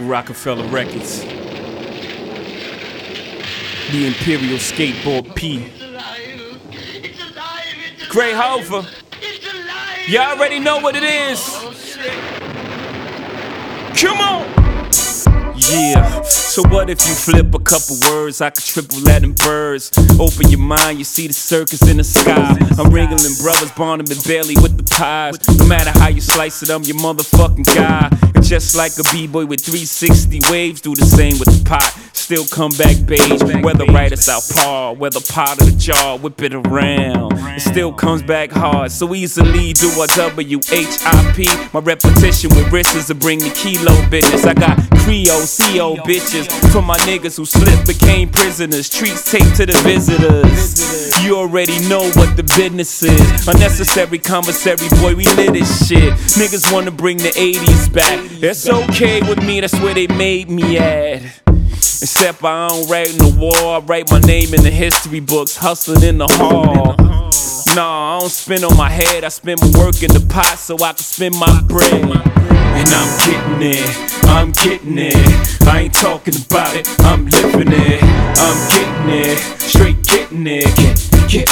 Rockefeller Records. The Imperial Skateboard P. Gray Hover. You already know what it is. Come on! Yeah, so what if you flip a couple words? I could triple that in birds. Open your mind, you see the circus in the sky. I'm wrangling brothers, Barnum and Bailey with the pies. No matter how you slice it, I'm your motherfucking guy. And just like a b-boy with 360 waves, do the same with the pot. Still come back beige, whether right or southpaw, whether pot or the jaw, whip it around. It still comes back hard, so easily do a W-H-I-P. My repetition with wrists to bring the kilo business. I got Creole, CO bitches for my niggas who slipped, became prisoners. Treats taped to the visitors. You already know what the business is. Unnecessary commissary, boy, we lit this shit. Niggas wanna bring the 80s back. That's okay with me, that's where they made me at. Except I don't write in the war, I write my name in the history books, hustling in the hall. Nah, I don't spin on my head, I spend my work in the pot so I can spend my bread. And I'm getting it, I'm getting it. I ain't talking about it, I'm living it. I'm getting it, straight getting it. Get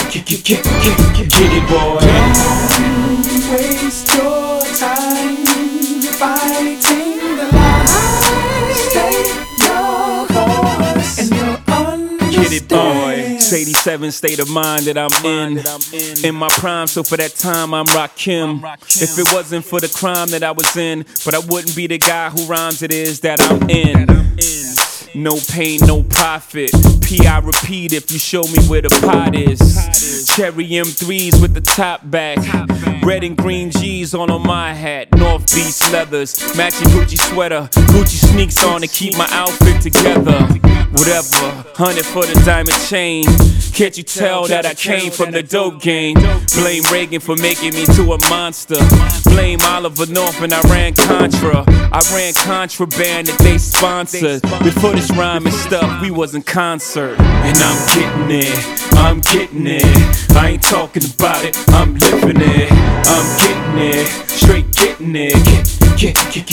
it, boy. Don't waste your time fighting the line. Stay your course and you'll understand. Get it, boy. It's 87 state of mind that I'm in my prime, so for that time I'm Rakim. If it wasn't for the crime that I was in, but I wouldn't be the guy who rhymes it is that I'm in. No pain, no profit. P, I repeat if you show me where the pot is. Cherry M3s with the top back. Red and green G's on my hat. North Beach leathers, matching Gucci sweater. Gucci sneaks on to keep my outfit together. Whatever, 100 for the diamond chain. Can't you tell that I came from the dope game? Blame Reagan for making me to a monster. Blame Oliver North and I ran Contra. I ran contraband that they sponsored. Before this rhyming stuff, we was in concert. And I'm getting it, I'm getting it. I ain't talking about it, I'm living it. I'm getting it, straight getting it. Get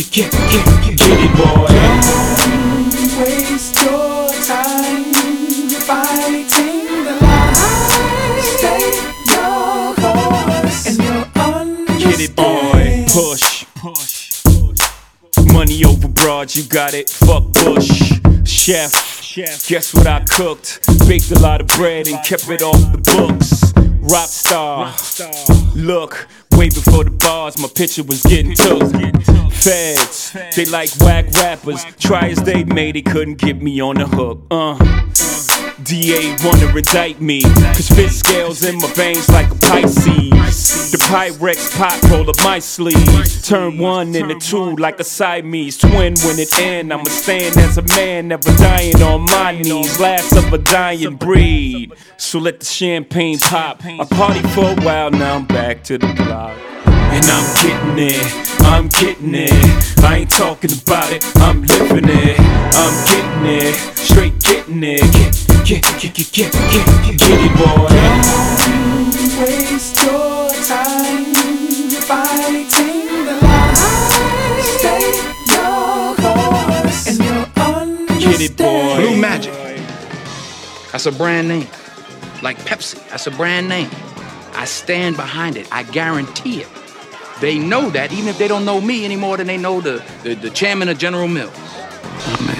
it, boy. Don't waste your time fighting the line. Stay your course and you'll understand. Get it, boy. Push. Money over broad, you got it. Fuck Bush. Chef, guess what I cooked? Baked a lot of bread and kept it off the books. Rockstar. Look, way before the bars, my picture was getting took. Feds, they like whack rappers. Try as they may, they couldn't get me on the hook. DA wanna indict me, cause fit scales in my veins like a Pisces. The Pyrex pot roll up my sleeve. Turn one into two like a Siamese twin. When it end, I'ma stand as a man, never dying on my knees. Last of a dying breed. So let the champagne pop. I party for a while, now I'm back to the block. And I'm getting it, I'm getting it. I ain't talking about it, I'm living it. I'm getting it, straight getting it. Get it, boy. Don't waste your time fighting the line. Stay your course and you'll understand. Get it, boy. Blue Magic, that's a brand name. Like Pepsi, that's a brand name. I stand behind it, I guarantee it. They know that, even if they don't know me any more than they know the chairman of General Mills. Oh, man.